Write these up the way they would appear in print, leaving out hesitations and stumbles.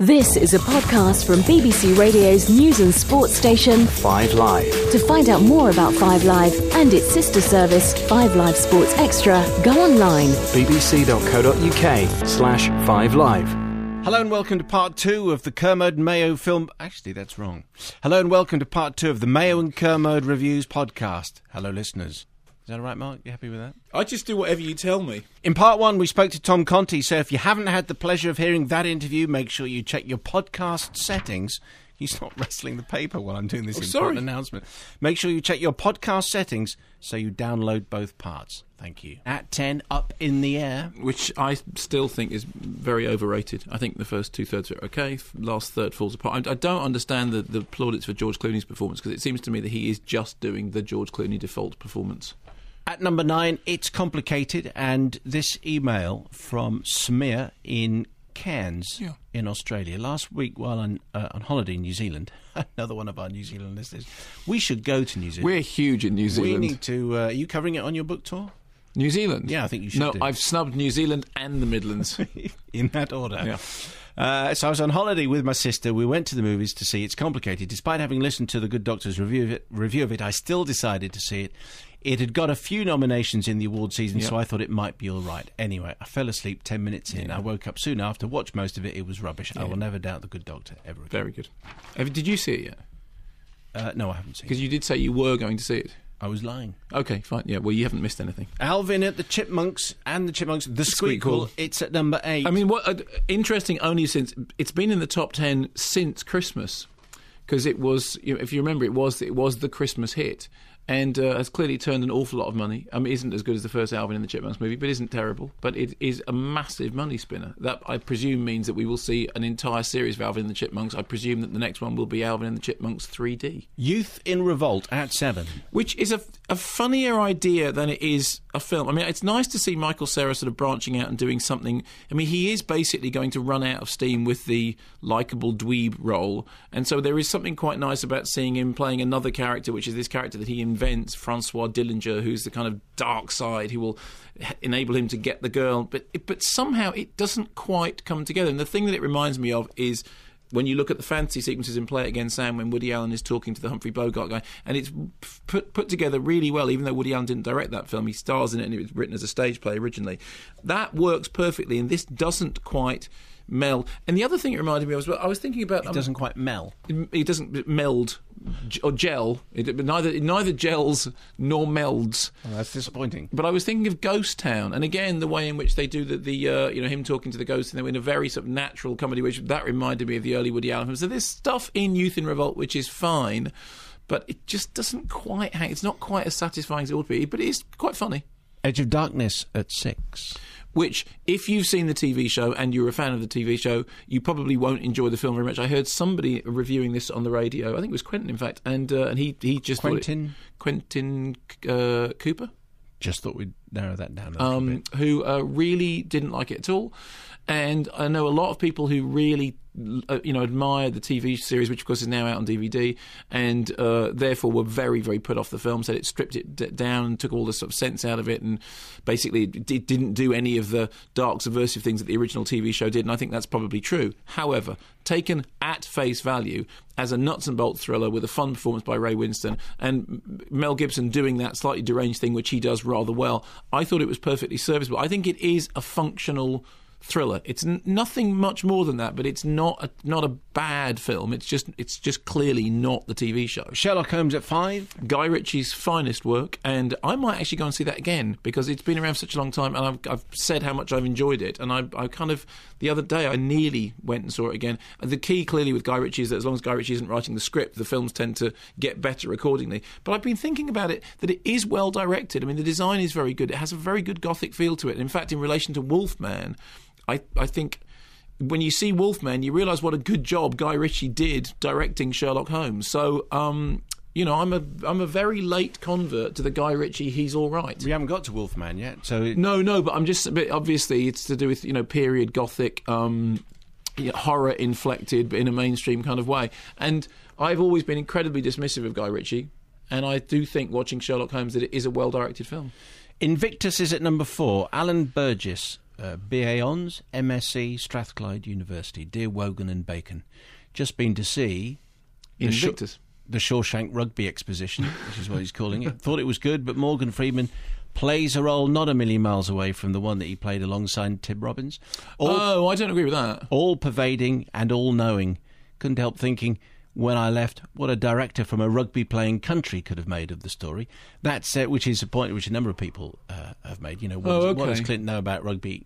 This is a podcast from BBC Radio's news and sports station 5 Live. To find out more about 5 Live and its sister service, 5 Live Sports Extra, go online. bbc.co.uk/5 Live. Hello and welcome to part 2 of the Kermode and Mayo film... Actually, that's wrong. Hello and welcome to part 2 of the Mayo and Kermode Reviews podcast. Hello, listeners. Is that all right, Mark? You happy with that? I just do whatever you tell me. In part 1, we spoke to Tom Conti, so if you haven't had the pleasure of hearing that interview, make sure you check your podcast settings. He's not wrestling the paper while I'm doing this important announcement. Make sure you check your podcast settings so you download both parts. Thank you. At 10, Up in the Air. Which I still think is very overrated. I think the first two-thirds are okay, last third falls apart. I don't understand the plaudits for George Clooney's performance, because it seems to me that he is just doing the George Clooney default performance. At number 9, It's Complicated, and this email from Samir in Cairns in Australia. Last week, while on holiday in New Zealand, another one of our New Zealand listeners, we should go to New Zealand. We're huge in New Zealand. We need to... are you covering it on your book tour? New Zealand? Yeah, I think you should. No, I've snubbed New Zealand and the Midlands. In that order. Yeah. So I was on holiday with my sister. We went to the movies to see It's Complicated. Despite having listened to the Good Doctor's review of it, I still decided to see it. It had got a few nominations in the award season, so I thought it might be all right. Anyway, I fell asleep 10 minutes in. I woke up soon after, watched most of it. It was rubbish. I will never doubt the Good Doctor ever again. Very good. Did you see it yet? No, I haven't seen it. Because you did say you were going to see it. I was lying. Okay, fine. Yeah, well, you haven't missed anything. Alvin at the Chipmunks and the Chipmunks, The Squeakquel. It's at number 8. I mean, what interesting only since... It's been in the top 10 since Christmas. Because it was, if you remember, it was the Christmas hit. And has clearly turned an awful lot of money. I mean, it isn't as good as the first Alvin and the Chipmunks movie, but isn't terrible. But it is a massive money spinner. That, I presume, means that we will see an entire series of Alvin and the Chipmunks. I presume that the next one will be Alvin and the Chipmunks 3D. Youth in Revolt at 7. Which is a funnier idea than it is a film. I mean, it's nice to see Michael Cera sort of branching out and doing something. I mean, he is basically going to run out of steam with the likeable dweeb role. And so there is something quite nice about seeing him playing another character, which is this character that he invents, Francois Dillinger, who's the kind of dark side who will enable him to get the girl. But somehow it doesn't quite come together. And the thing that it reminds me of is when you look at the fantasy sequences in Play It Again, Sam, when Woody Allen is talking to the Humphrey Bogart guy, and it's put together really well, even though Woody Allen didn't direct that film. He stars in it, and it was written as a stage play originally. That works perfectly, and this doesn't quite meld. And the other thing it reminded me of, I was thinking about... It doesn't quite meld. It doesn't meld or gel. It neither gels nor melds. Oh, that's disappointing. But I was thinking of Ghost Town, and again the way in which they do the him talking to the ghost, and in a very sort of natural comedy, which that reminded me of the early Woody Allen films. So there's stuff in Youth in Revolt which is fine, but it just doesn't quite hang. It's not quite as satisfying as it ought to be, but it is quite funny. Edge of Darkness at 6. Which, if you've seen the TV show and you're a fan of the TV show, you probably won't enjoy the film very much. I heard somebody reviewing this on the radio. I think it was Quentin, in fact, and he just Quentin Cooper. Just thought we'd narrow that down a little bit. Who really didn't like it at all. And I know a lot of people who really admire the TV series, which of course is now out on DVD, and therefore were very, very put off the film, said it stripped it down and took all the sort of sense out of it, and basically it didn't do any of the dark, subversive things that the original TV show did, and I think that's probably true. However, taken at face value as a nuts and bolts thriller with a fun performance by Ray Winstone and Mel Gibson doing that slightly deranged thing which he does rather well, I thought it was perfectly serviceable. I think it is a functional thriller. It's nothing much more than that, but it's not a bad film. It's just clearly not the TV show. Sherlock Holmes at 5. Guy Ritchie's finest work, and I might actually go and see that again because it's been around for such a long time, and I've said how much I've enjoyed it, and I kind of, the other day I nearly went and saw it again. The key clearly with Guy Ritchie is that as long as Guy Ritchie isn't writing the script, the films tend to get better accordingly. But I've been thinking about it, that it is well directed. I mean, the design is very good. It has a very good gothic feel to it. And in fact, in relation to Wolfman, I think when you see Wolfman, you realise what a good job Guy Ritchie did directing Sherlock Holmes. So, I'm a very late convert to the Guy Ritchie. He's all right. We haven't got to Wolfman yet, so no. But I'm just a bit. Obviously, it's to do with period gothic, horror inflected, but in a mainstream kind of way. And I've always been incredibly dismissive of Guy Ritchie, and I do think watching Sherlock Holmes that it is a well directed film. Invictus is at number 4. Alan Burgess BA Hons, MSc, Strathclyde University. Dear Wogan and Bacon. Just been to see Invictus. The Shawshank Rugby Exposition, which is what he's calling it. Thought it was good, but Morgan Freeman plays a role not a million miles away from the one that he played alongside Tim Robbins. I don't agree with that. All-pervading and all-knowing. Couldn't help thinking, when I left, what a director from a rugby-playing country could have made of the story. That's which is a point which a number of people have made. You know, what does Clinton know about rugby?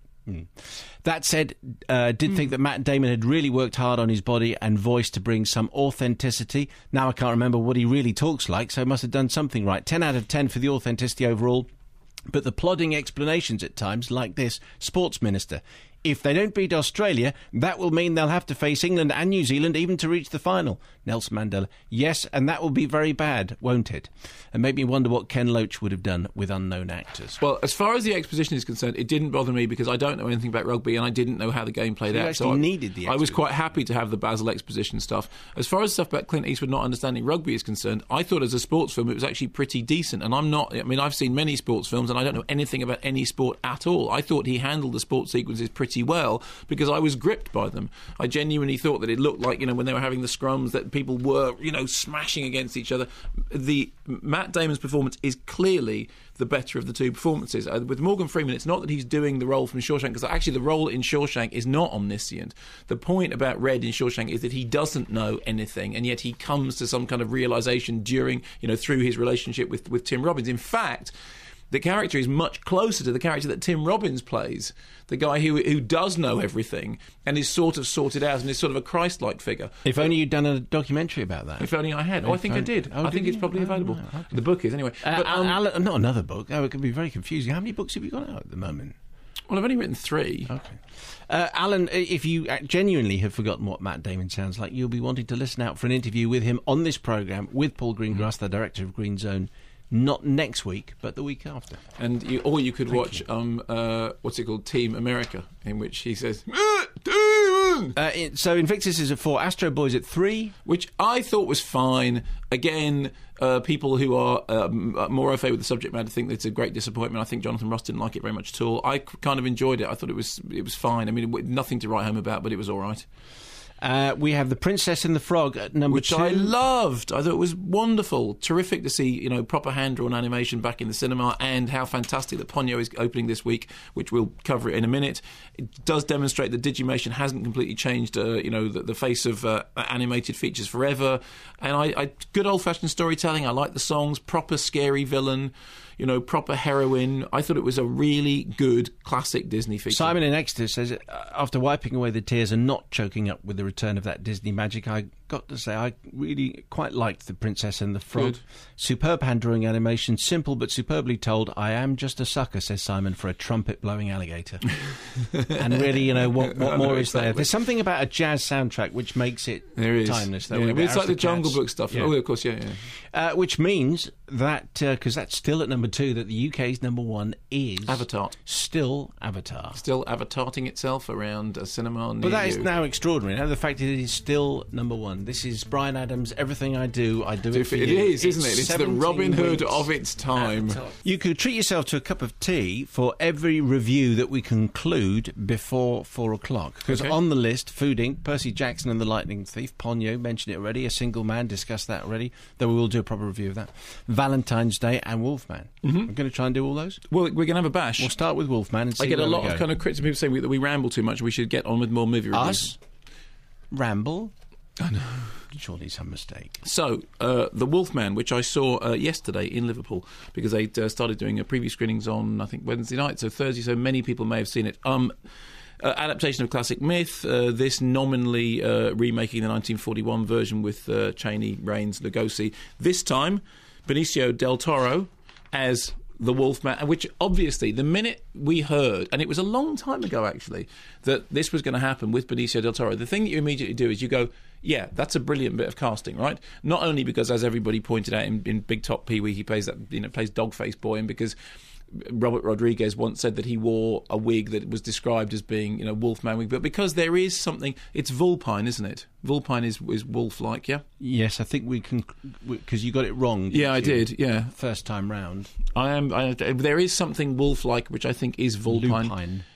That said, did think that Matt Damon had really worked hard on his body and voice to bring some authenticity. Now I can't remember what he really talks like, so must have done something right. 10 out of 10 for the authenticity overall. But the plodding explanations at times, like this, Sports Minister. If they don't beat Australia, that will mean they'll have to face England and New Zealand even to reach the final. Nelson Mandela. Yes, and that will be very bad, won't it? And make me wonder what Ken Loach would have done with unknown actors. Well, as far as the exposition is concerned, it didn't bother me because I don't know anything about rugby and I didn't know how the game played out. So needed the exposition. I was quite happy to have the Basel exposition stuff. As far as stuff about Clint Eastwood not understanding rugby is concerned, I thought as a sports film it was actually pretty decent. And I've seen many sports films and I don't know anything about any sport at all. I thought he handled the sports sequences pretty well because I was gripped by them. I genuinely thought that it looked like, when they were having the scrums, that people were, smashing against each other. The Matt Damon's performance is clearly the better of the two performances. With Morgan Freeman, it's not that he's doing the role from Shawshank, because actually the role in Shawshank is not omniscient. The point about Red in Shawshank is that he doesn't know anything, and yet he comes to some kind of realisation during, through his relationship with Tim Robbins. In fact, the character is much closer to the character that Tim Robbins plays, the guy who does know everything and is sort of sorted out and is sort of a Christ-like figure. If only you'd done a documentary about that. If only I had. I think I did. I think it's probably available. Okay. The book is, anyway. But Alan, not another book. It could be very confusing. How many books have you got out at the moment? Well, I've only written 3. Okay. Alan, if you genuinely have forgotten what Matt Damon sounds like, you'll be wanting to listen out for an interview with him on this programme with Paul Greengrass, the director of Green Zone. Not next week, but the week after. And you could watch what's it called, Team America, in which he says, so Invictus is at 4, Astro Boy's at 3, which I thought was fine. Again, people who are more au fait with the subject matter think that it's a great disappointment. I think Jonathan Ross didn't like it very much at all. I kind of enjoyed it. I thought it was fine. I mean, nothing to write home about, but it was all right. We have The Princess and the Frog at number 2. Which I loved. I thought it was wonderful. Terrific to see, proper hand-drawn animation back in the cinema, and how fantastic that Ponyo is opening this week, which we'll cover it in a minute. It does demonstrate that Digimation hasn't completely changed, the face of animated features forever. And I good old-fashioned storytelling. I like the songs. Proper scary villain. Proper heroine. I thought it was a really good classic Disney feature. Simon in Exeter says, after wiping away the tears and not choking up with the return of that Disney magic, I got to say I really quite liked The Princess and the Frog. Good. Superb hand-drawing animation, simple but superbly told. I am just a sucker, says Simon, for a trumpet-blowing alligator. And really, what more is there? There's something about a jazz soundtrack which makes it timeless. Yeah. It's like the Jungle Book stuff. Yeah. Oh, of course, yeah. Which means that, because that's still at number 2, that the UK's number 1 is... Avatar. Still Avatar. Still avatarting itself around a cinema near But that is you. now extraordinary. Now the fact that it is still number 1. This is Bryan Adams' Everything I Do it for you. It is, isn't it? It's the Robin Hood of its time. You could treat yourself to a cup of tea for every review that we conclude before 4 o'clock. Because on the list, Food Inc., Percy Jackson and the Lightning Thief, Ponyo, mentioned it already, A Single Man, discussed that already, though we will do a proper review of that. Valentine's Day and Wolfman. I'm going to try and do all those. Well, we're going to have a bash. We'll start with Wolfman and see I get a lot of kind of criticism, people saying that we ramble too much. We should get on with more movie reviews. Us? Ramble? I know. Surely some mistake. So, The Wolfman, which I saw yesterday in Liverpool, because they started doing preview screenings on, I think, Wednesday night, so Thursday, so many people may have seen it. Adaptation of classic myth, this nominally remaking the 1941 version with Chaney, Rains, Lugosi. This time, Benicio del Toro as the Wolfman, which obviously the minute we heard, and it was a long time ago actually, that this was going to happen with Benicio del Toro, the thing that you immediately do is you go, yeah, that's a brilliant bit of casting, right? Not only because, as everybody pointed out in Big Top Pee-wee, he plays that, plays Dogface Boy, and because Robert Rodriguez once said that he wore a wig that was described as being, Wolfman wig, but because there is something, it's Vulpine, isn't it? Vulpine is wolf-like, yeah? Yes, I think we can, because you got it wrong. Yeah, I did, yeah. First time round. There is something wolf-like, which I think is Vulpine. Lupine.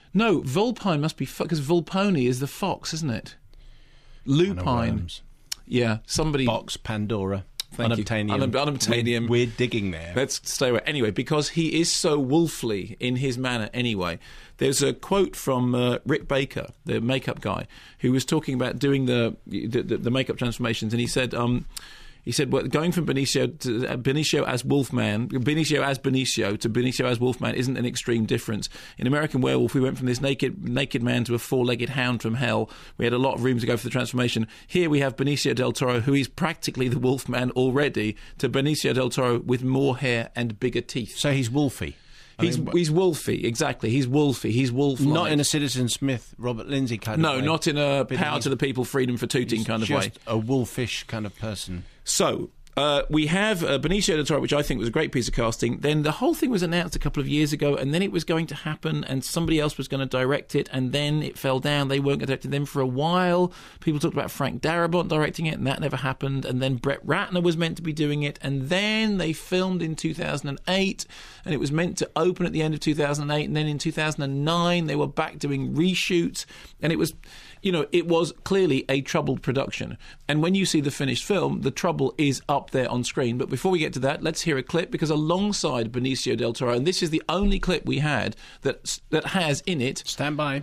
No, vulpine must be because vulponi is the fox, isn't it? Lupine. Yeah, somebody. Box, Pandora. Thank Unobtainium. Unobtainium. We're digging there. Let's stay away. Anyway, because he is so wolfly in his manner anyway, there's a quote from Rick Baker, the makeup guy, who was talking about doing the makeup transformations, and he said, well, going from Benicio as Wolfman, Benicio as Benicio to Benicio as Wolfman isn't an extreme difference. In American Werewolf, we went from this naked man to a four-legged hound from hell. We had a lot of room to go for the transformation. Here we have Benicio del Toro, who is practically the Wolfman already, to Benicio del Toro with more hair and bigger teeth. So he's wolfy. He's wolfy, exactly. He's wolfy. He's wolf-like. Not in a Citizen Smith, Robert Lindsay kind of way. No, not in a power to the people, freedom for tooting kind of way. Just a wolfish kind of person. So, we have Benicio del Toro, which I think was a great piece of casting. Then the whole thing was announced a couple of years ago, and then it was going to happen, and somebody else was going to direct it, and then it fell down. They weren't going to direct it. Then for a while, people talked about Frank Darabont directing it, and that never happened. And then Brett Ratner was meant to be doing it, and then they filmed in 2008, and it was meant to open at the end of 2008, and then in 2009 they were back doing reshoots, and it was... it was clearly a troubled production. And when you see the finished film, the trouble is up there on screen. But before we get to that, let's hear a clip, because alongside Benicio del Toro, and this is the only clip we had that has in it... Stand by.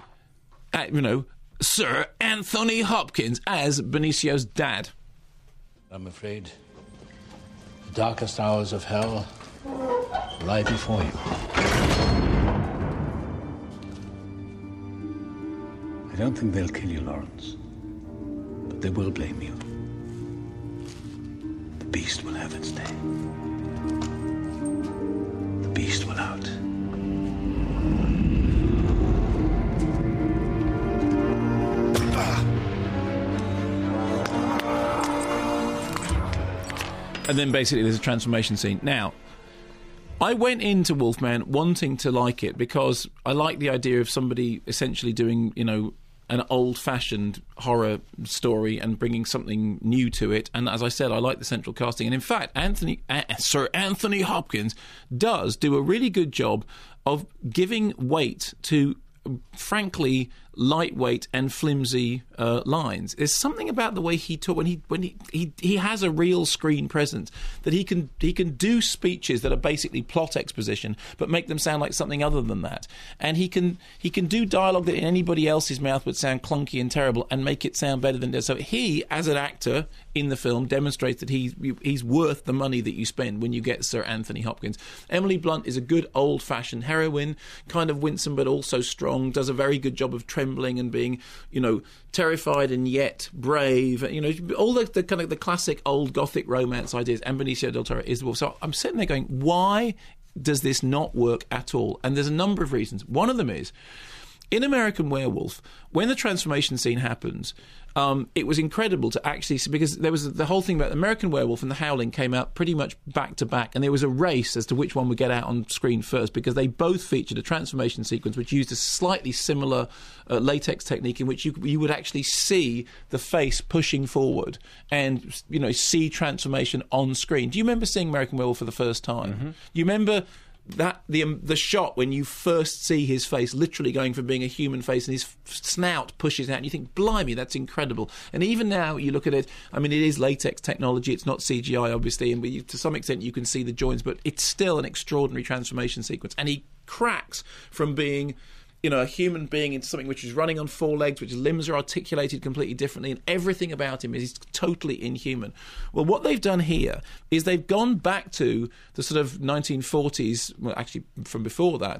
Sir Anthony Hopkins as Benicio's dad. I'm afraid the darkest hours of hell lie before you. I don't think they'll kill you, Lawrence, but they will blame you. The beast will have its day. The beast will out. And then basically there's a transformation scene. Now, I went into Wolfman wanting to like it because I like the idea of somebody essentially doing, an old-fashioned horror story and bringing something new to it. And as I said, I like the central casting. And in fact, Sir Anthony Hopkins does do a really good job of giving weight to, frankly, lightweight and flimsy lines. There's something about the way he talks when he has a real screen presence, that he can do speeches that are basically plot exposition but make them sound like something other than that, and he can do dialogue that in anybody else's mouth would sound clunky and terrible and make it sound better than it does. So he, as an actor in the film, demonstrates that he's worth the money that you spend when you get Sir Anthony Hopkins. Emily Blunt is a good old-fashioned heroine, kind of winsome but also strong, does a very good job of trembling and being, terrified and yet brave, all the kind of the classic old Gothic romance ideas. And Benicio del Toro is the wolf. So I'm sitting there going, why does this not work at all? And there's a number of reasons. One of them is, in American Werewolf, when the transformation scene happens, it was incredible to actually see, because there was the whole thing about American Werewolf and The Howling came out pretty much back to back, and there was a race as to which one would get out on screen first, because they both featured a transformation sequence which used a slightly similar latex technique in which you would actually see the face pushing forward and see transformation on screen. Do you remember seeing American Werewolf for the first time? Mm-hmm. You remember that the shot when you first see his face literally going from being a human face and his snout pushes out and you think, blimey, that's incredible. And even now you look at it, I mean, it is latex technology, it's not CGI obviously, and to some extent you can see the joints, but it's still an extraordinary transformation sequence. And he cracks from being a human being into something which is running on four legs, which limbs are articulated completely differently, and everything about him is totally inhuman. Well, what they've done here is they've gone back to the sort of 1940s, well, actually from before that,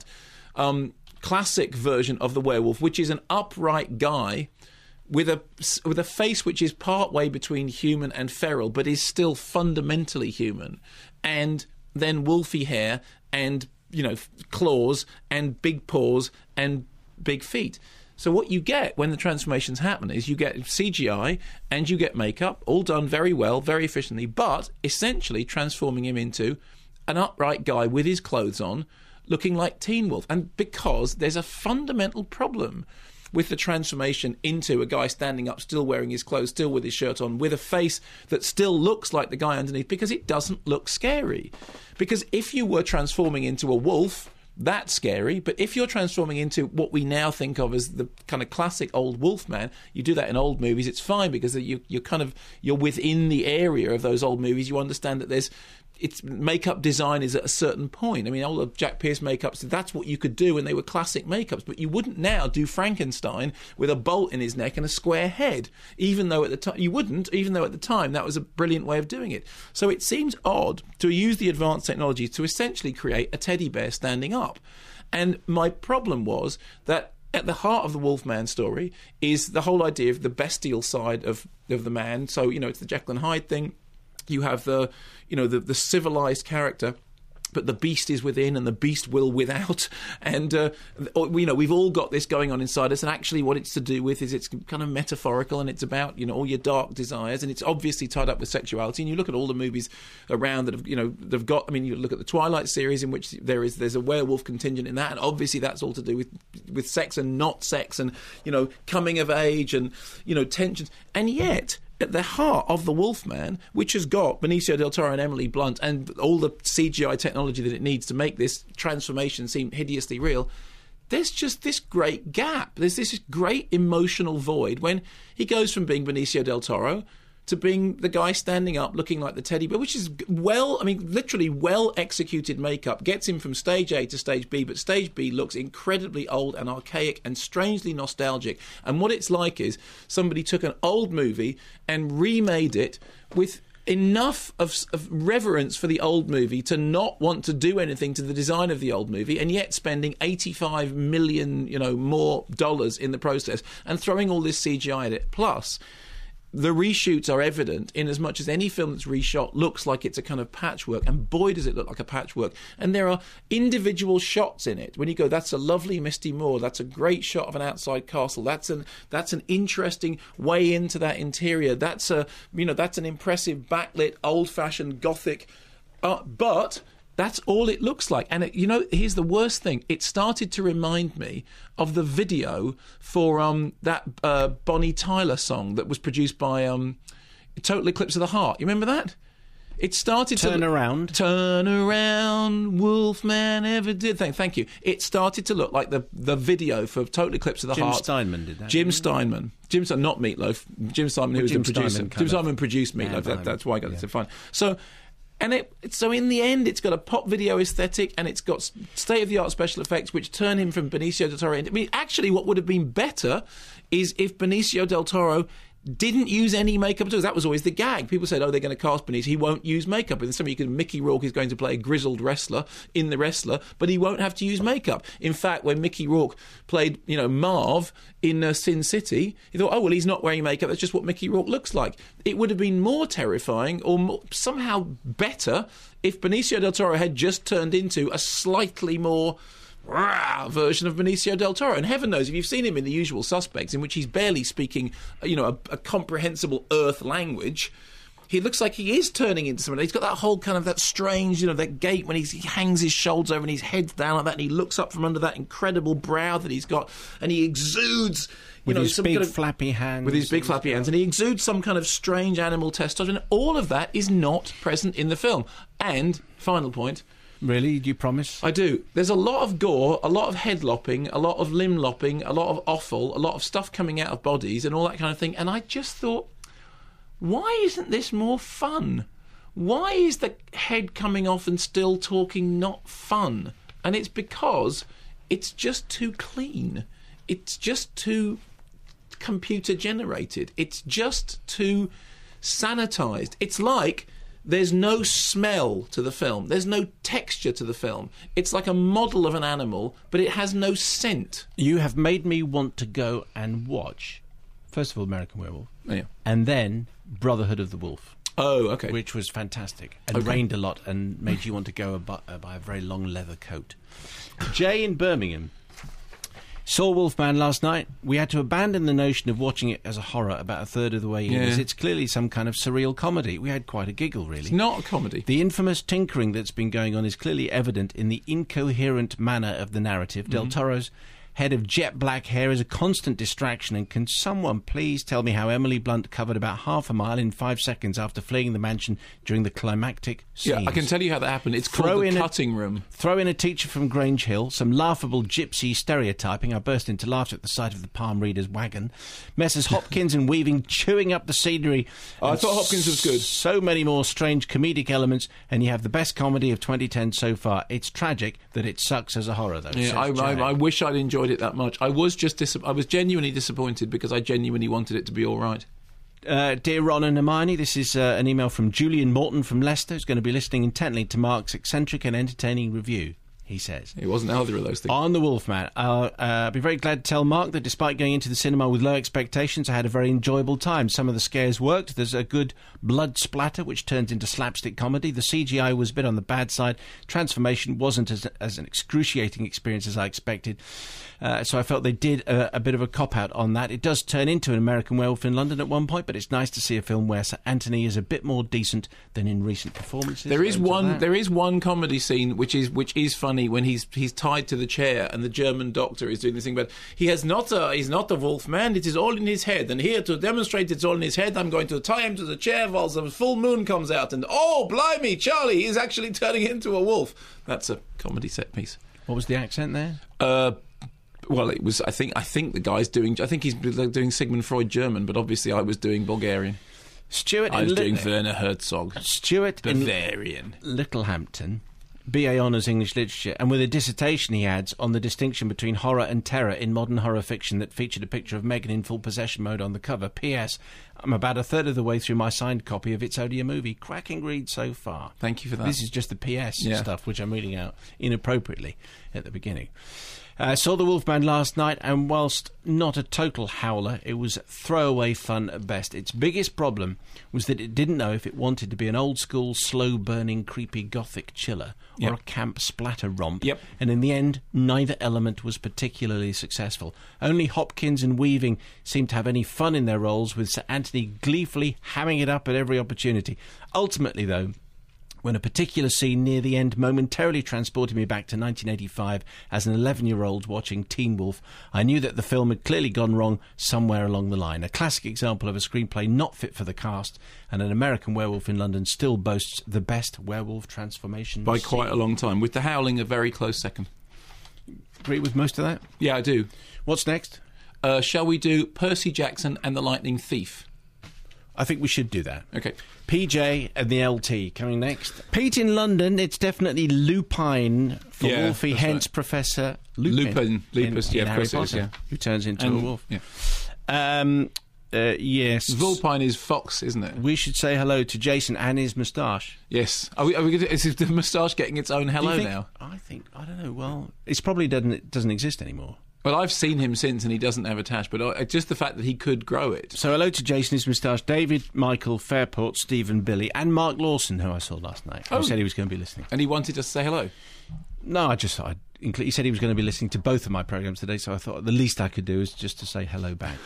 classic version of the werewolf, which is an upright guy with a face which is part way between human and feral, but is still fundamentally human, and then wolfy hair and claws and big paws and big feet. So what you get when the transformations happen is you get CGI and you get makeup, all done very well, very efficiently, but essentially transforming him into an upright guy with his clothes on, looking like Teen Wolf. And because there's a fundamental problem with the transformation into a guy standing up, still wearing his clothes, still with his shirt on, with a face that still looks like the guy underneath, because it doesn't look scary. Because if you were transforming into a wolf, that's scary. But if you're transforming into what we now think of as the kind of classic old Wolfman, you do that in old movies, it's fine, because you're within the area of those old movies. You understand that its makeup design is at a certain point. I mean, all of Jack Pierce makeups, that's what you could do when they were classic makeups, but you wouldn't now do Frankenstein with a bolt in his neck and a square head, even though at the time that was a brilliant way of doing it. So it seems odd to use the advanced technology to essentially create a teddy bear standing up. And my problem was that at the heart of the Wolfman story is the whole idea of the bestial side of the man. So, it's the Jekyll and Hyde thing. You have the civilized character, but the beast is within and the beast will without. And, we've all got this going on inside us. And actually what it's to do with is it's kind of metaphorical, and it's about, all your dark desires. And it's obviously tied up with sexuality. And you look at all the movies around that have got, I mean, you look at the Twilight series, in which there's a werewolf contingent in that. And obviously that's all to do with sex and not sex, and, coming of age and, tensions. And yet, at the heart of the Wolfman, which has got Benicio del Toro and Emily Blunt and all the CGI technology that it needs to make this transformation seem hideously real, there's just this great gap. There's this great emotional void when he goes from being Benicio del Toro to being the guy standing up looking like the teddy bear, which is literally well-executed makeup, gets him from stage A to stage B, but stage B looks incredibly old and archaic and strangely nostalgic. And what it's like is somebody took an old movie and remade it with enough of reverence for the old movie to not want to do anything to the design of the old movie, and yet spending $85 million, more dollars in the process and throwing all this CGI at it. Plus, the reshoots are evident in as much as any film that's reshot looks like it's a kind of patchwork, and boy does it look like a patchwork. And there are individual shots in it when you go, that's a lovely misty moor, that's a great shot of an outside castle, that's an interesting way into that interior, that's an impressive backlit old-fashioned gothic, but that's all it looks like. And here's the worst thing. It started to remind me of the video for that Bonnie Tyler song that was produced by Total Eclipse of the Heart. You remember that? It started Turn around, Wolfman ever did. Thank you. It started to look like the video for Total Eclipse of the Heart. Jim Steinman did that. Jim Steinman, not Meatloaf. Jim Steinman, who was the producer. Jim Steinman produced Meatloaf. That's why I got it so fun. So in the end, it's got a pop video aesthetic, and it's got state-of-the-art special effects, which turn him from Benicio del Toro. I mean, actually, what would have been better is if Benicio del Toro didn't use any makeup at all. That was always the gag. People said, they're going to cast Benicio, he won't use makeup. And Mickey Rourke is going to play a grizzled wrestler in The Wrestler, but he won't have to use makeup. In fact, when Mickey Rourke played, Marv in Sin City, he thought, he's not wearing makeup, that's just what Mickey Rourke looks like. It would have been more terrifying, or somehow better, if Benicio del Toro had just turned into a slightly more version of Benicio del Toro. And heaven knows, if you've seen him in The Usual Suspects, in which he's barely speaking, a comprehensible Earth language, he looks like he is turning into someone. He's got that whole kind of that strange, that gait when he hangs his shoulders over and his head's down like that, and he looks up from under that incredible brow that he's got, and he exudes, with his some big kind of, flappy hands. With his big flappy hands, and he exudes some kind of strange animal testosterone. All of that is not present in the film. And final point. Really? Do you promise? I do. There's a lot of gore, a lot of head lopping, a lot of limb lopping, a lot of offal, a lot of stuff coming out of bodies and all that kind of thing. And I just thought, why isn't this more fun? Why is the head coming off and still talking not fun? And it's because it's just too clean. It's just too computer generated. It's just too sanitized. It's like there's no smell to the film. There's no texture to the film. It's like a model of an animal, but it has no scent. You have made me want to go and watch, first of all, American Werewolf, and then Brotherhood of the Wolf. Oh, okay. Which was fantastic and rained a lot and made you want to go buy a very long leather coat. Jay in Birmingham saw Wolfman last night. We had to abandon the notion of watching it as a horror about a third of the way in, as it's clearly some kind of surreal comedy. We had quite a giggle, really. It's not a comedy. The infamous tinkering that's been going on is clearly evident in the incoherent manner of the narrative. Del Toro's head of jet black hair is a constant distraction, and can someone please tell me how Emily Blunt covered about half a mile in 5 seconds after fleeing the mansion during the climactic scenes? Yeah, I can tell you how that happened. It's called the cutting room. Throw in a teacher from Grange Hill, some laughable gypsy stereotyping. I burst into laughter at the sight of the palm reader's wagon. Messrs Hopkins and Weaving chewing up the scenery. I thought Hopkins was good. So many more strange comedic elements, and you have the best comedy of 2010 so far. It's tragic that it sucks as a horror, though. Yeah, I wish I'd enjoyed it that much. I was genuinely disappointed because I genuinely wanted it to be all right. Dear Ron and Hermione, this is an email from Julian Morton from Leicester, who's going to be listening intently to Mark's eccentric and entertaining review. He says. It wasn't either of those things. On The Wolfman, I'll be very glad to tell Mark that despite going into the cinema with low expectations, I had a very enjoyable time. Some of the scares worked. There's a good blood splatter, which turns into slapstick comedy. The CGI was a bit on the bad side. Transformation wasn't as an excruciating experience as I expected. So I felt they did a bit of a cop-out on that. It does turn into an American Werewolf in London at one point, but it's nice to see a film where Sir Anthony is a bit more decent than in recent performances. There is one comedy scene which is funny when he's tied to the chair and the German doctor is doing this thing, but he's not a wolf man, it is all in his head, and here to demonstrate it's all in his head, I'm going to tie him to the chair while the full moon comes out, and oh blimey, Charlie is actually turning into a wolf. That's a comedy set piece. What was the accent there? Well, it was. I think the guy's doing. I think he's doing Sigmund Freud German, but obviously I was doing Bulgarian. I was doing Werner Herzog. Stuart Bavarian. in Littlehampton, BA Honours English Literature, and with a dissertation he adds on the distinction between horror and terror in modern horror fiction that featured a picture of Megan in full possession mode on the cover. P.S. I'm about a third of the way through my signed copy of It's Only a Movie. Cracking read so far. Thank you for that. This is just the P.S. stuff, which I'm reading out inappropriately at the beginning. Saw The Wolfman last night, and whilst not a total howler, it was throwaway fun at best. Its biggest problem was that it didn't know if it wanted to be an old-school, slow-burning, creepy gothic chiller or a camp splatter romp, and in the end, neither element was particularly successful. Only Hopkins and Weaving seemed to have any fun in their roles, with Sir Anthony gleefully hamming it up at every opportunity. Ultimately, though, when a particular scene near the end momentarily transported me back to 1985 as an 11-year-old watching Teen Wolf, I knew that the film had clearly gone wrong somewhere along the line. A classic example of a screenplay not fit for the cast, and an American Werewolf in London still boasts the best werewolf transformation by scene. quite a long time, with The Howling a very close second. Agree with most of that? Yeah, I do. What's next? Shall we do Percy Jackson and the Lightning Thief? I think we should do that. Okay. PJ and the LT coming next. Pete in London, it's definitely Lupine for Wolfie, hence right. Professor Lupin. Lupus, in of Harry course it is, Potter, who turns into a wolf. Yeah. Yes. Vulpine is fox, isn't it? We should say hello to Jason and his moustache. Yes. Are we is the moustache getting its own hello now? I don't know. Well, it probably doesn't exist anymore. Well, I've seen him since, and he doesn't have a tash, but just the fact that he could grow it. So hello to Jason, his moustache, David, Michael, Fairport, Stephen, Billy, and Mark Lawson, who I saw last night. Who said he was going to be listening. And he wanted us to say hello? No, he said he was going to be listening to both of my programmes today, so I thought the least I could do is just to say hello back.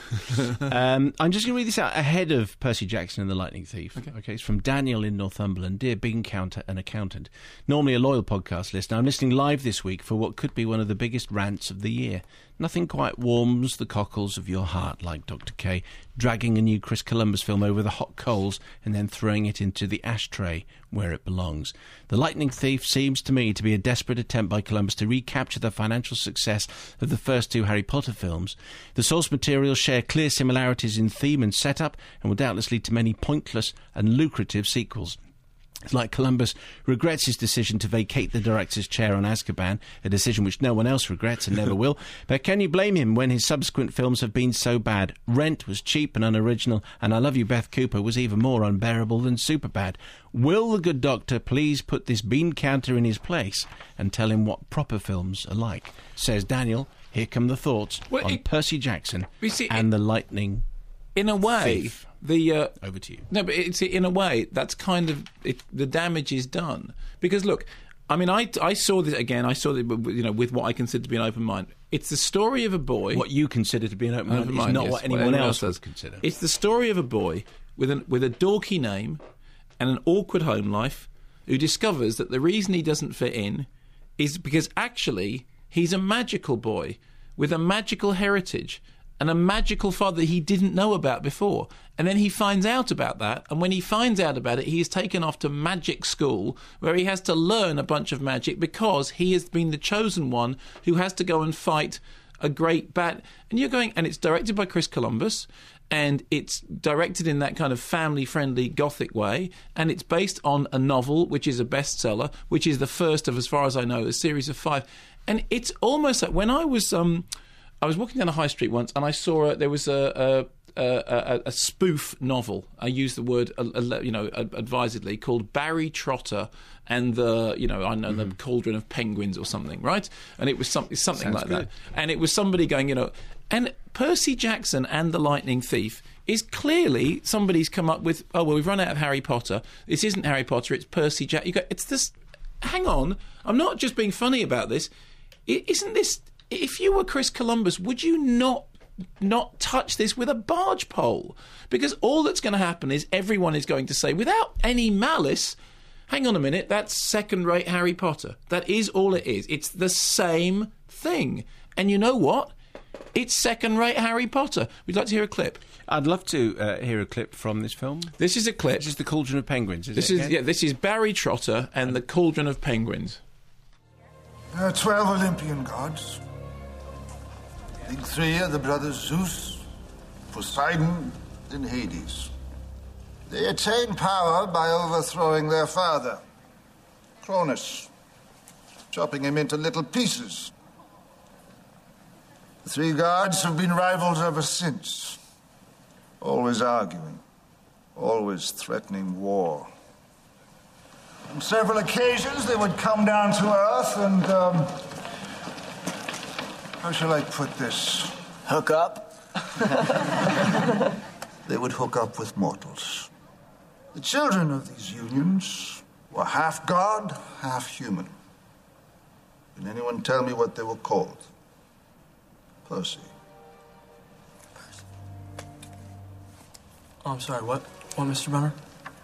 I'm just going to read this out ahead of Percy Jackson and the Lightning Thief. Okay, it's from Daniel in Northumberland. Dear bean counter and accountant, normally a loyal podcast listener, I'm listening live this week for what could be one of the biggest rants of the year. Nothing quite warms the cockles of your heart like Dr. K dragging a new Chris Columbus film over the hot coals and then throwing it into the ashtray where it belongs. The Lightning Thief seems to me to be a desperate attempt by Columbus to recapture the financial success of the first two Harry Potter films. The source materials share clear similarities in theme and setup and will doubtless lead to many pointless and lucrative sequels. It's like Columbus regrets his decision to vacate the director's chair on Azkaban, a decision which no one else regrets and never will. But can you blame him when his subsequent films have been so bad? Rent was cheap and unoriginal, and I Love You, Beth Cooper was even more unbearable than Superbad. Will the good doctor please put this bean counter in his place and tell him what proper films are like? Says Daniel. Here come the thoughts on Percy Jackson and the Lightning In a way, Thief. Over to you. No, but in a way, that's kind of the damage is done. Because look, I mean, I saw this again. I saw it, with what I consider to be an open mind. It's the story of a boy. What you consider to be an open mind is not what anyone else would consider. It's the story of a boy with a dorky name and an awkward home life who discovers that the reason he doesn't fit in is because actually he's a magical boy. with a magical heritage and a magical father he didn't know about before. And then he finds out about that, and when he finds out about it, he is taken off to magic school where he has to learn a bunch of magic because he has been the chosen one who has to go and fight a great bad. And you're going, and it's directed by Chris Columbus, and it's directed in that kind of family-friendly gothic way, and it's based on a novel, which is a bestseller, which is the first of, as far as I know, a series of 5. And it's almost like when I was walking down a high street once, and I saw there was a spoof novel. I use the word, advisedly, called Barry Trotter and the Cauldron of Penguins or something, right? And it was something Sounds like good. that. And it was somebody going, and Percy Jackson and the Lightning Thief is clearly somebody's come up with, oh, well, we've run out of Harry Potter. This isn't Harry Potter, it's Percy Jackson. You go, it's this, hang on, I'm not just being funny about this. Isn't this, if you were Chris Columbus, would you not touch this with a barge pole? Because all that's going to happen is everyone is going to say, without any malice, hang on a minute, that's second-rate Harry Potter. That is all it is. It's the same thing. And you know what? It's second-rate Harry Potter. We'd like to hear a clip. I'd love to hear a clip from this film. This is a clip. This is The Cauldron of Penguins, is it? Yeah, this is Barry Trotter and the Cauldron of Penguins. There are 12 Olympian gods. The big 3 are the brothers Zeus, Poseidon, and Hades. They attain power by overthrowing their father, Cronus, chopping him into little pieces. The 3 gods have been rivals ever since, always arguing, always threatening war. On several occasions, they would come down to Earth and, how shall I put this? Hook up? They would hook up with mortals. The children of these unions were half god, half human. Can anyone tell me what they were called? Percy. Oh, I'm sorry, what? What, Mr. Brummer?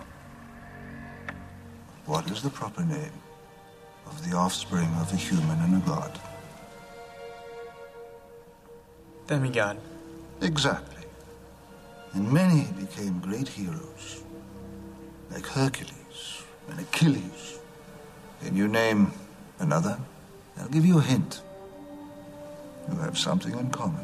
What is the proper name of the offspring of a human and a god? Demigod. Exactly. And many became great heroes, like Hercules and Achilles. Can you name another? I'll give you a hint. You have something in common.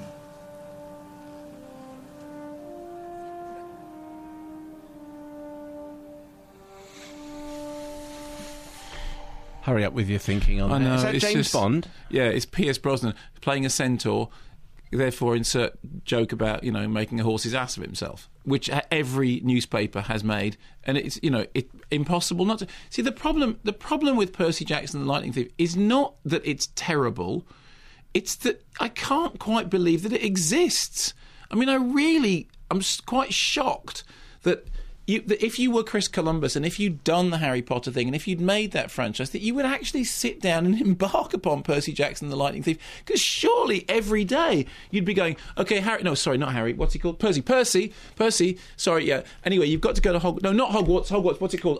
Hurry up with your thinking on I that. know, Is that it's James just- Bond? Yeah, it's Pierce Brosnan playing a centaur, therefore insert joke about, making a horse's ass of himself, which every newspaper has made, and it's, impossible not to. See, the problem with Percy Jackson and the Lightning Thief is not that it's terrible, it's that I can't quite believe that it exists. I mean, I'm quite shocked that if you were Chris Columbus and if you'd done the Harry Potter thing and if you'd made that franchise, that you would actually sit down and embark upon Percy Jackson and the Lightning Thief. Because surely every day you'd be going, okay, Harry, no, sorry, not Harry, what's he called? Percy, sorry, yeah. Anyway, you've got to go to Hogwarts. No, not Hogwarts, what's it called?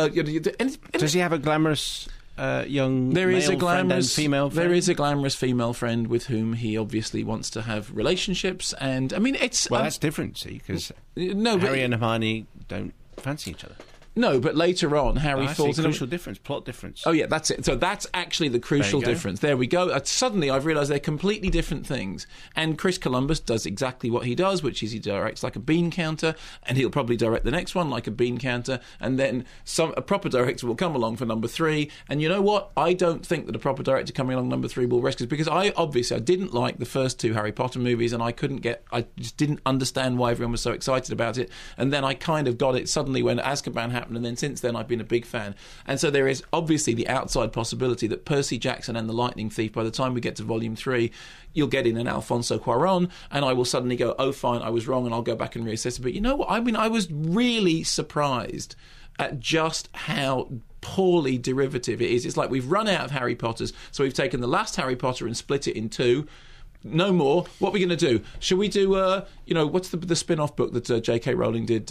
Does he have a glamorous young there is male a glamorous friend and female friend? There is a glamorous female friend with whom he obviously wants to have relationships, and I mean it's Well, that's different, see, because no, but- Harry and Hermione don't fancy each other. No, but later on, Harry falls in crucial difference, plot difference. Oh, yeah, that's it. So that's actually the crucial There you go. difference. There we go. Suddenly I've realised they're completely different things. And Chris Columbus does exactly what he does, which is he directs like a bean counter, and he'll probably direct the next one like a bean counter, and then a proper director will come along for number 3. And you know what? I don't think that a proper director coming along number 3 will rescue us, because I didn't like the first 2 Harry Potter movies, and I just didn't understand why everyone was so excited about it. And then I kind of got it suddenly when Azkaban happened, and then since then I've been a big fan. And so there is obviously the outside possibility that Percy Jackson and the Lightning Thief, by the time we get to Volume 3, you'll get in an Alfonso Cuarón, and I will suddenly go, oh, fine, I was wrong, and I'll go back and reassess it. But you know what? I mean, I was really surprised at just how poorly derivative it is. It's like we've run out of Harry Potters, so we've taken the last Harry Potter and split it in 2. No more. What are we going to do? Shall we do, what's the spin-off book that J.K. Rowling did?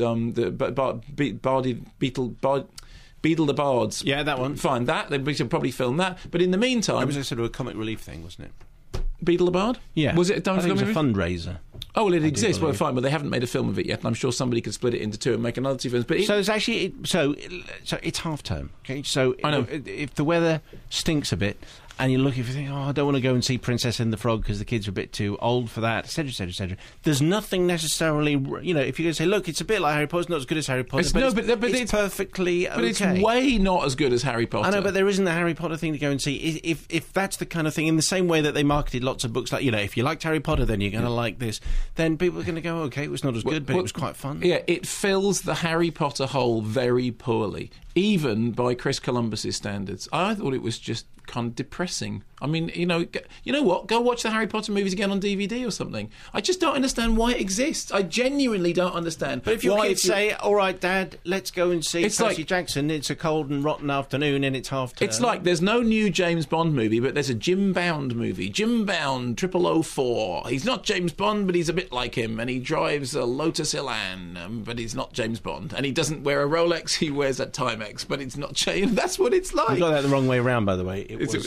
Beedle the Bards. Yeah, that one. Fine, that. Then we should probably film that. But in the meantime... It was a sort of a comic relief thing, wasn't it? Beetlebard? Yeah. Was it a Diamond I think it Film was movie? a fundraiser. Oh, well, it exists. Well, believe. fine, but they haven't made a film of it yet, and I'm sure somebody could split it into two and make another 2 films. But So it's actually so it's half term. Okay, so I know. if the weather stinks a bit, and you're looking for things, I don't want to go and see Princess and the Frog because the kids are a bit too old for that, etc., etc., etc. There's nothing necessarily, if you're going to say, look, it's a bit like Harry Potter, it's not as good as Harry Potter, it's perfectly okay. But it's way not as good as Harry Potter. I know, but there isn't the Harry Potter thing to go and see. If that's the kind of thing, in the same way that they marketed lots of books, like, if you liked Harry Potter, then you're going to like this, then people are going to go, okay, it was not as good, but it was quite fun. Yeah, it fills the Harry Potter hole very poorly, even by Chris Columbus's standards. I thought it was just kind of depressing. I mean, you know what? Go watch the Harry Potter movies again on DVD or something. I just don't understand why it exists. I genuinely don't understand. But if your kids say, all right, Dad, let's go and see Percy Jackson, it's a cold and rotten afternoon and it's half term. It's like there's no new James Bond movie, but there's a Jim Bound movie. Jim Bound, 004. He's not James Bond, but he's a bit like him, and he drives a Lotus Elan, but he's not James Bond. And he doesn't wear a Rolex, he wears a Timex, but it's not James. That's what it's like. You got that the wrong way around, by the way.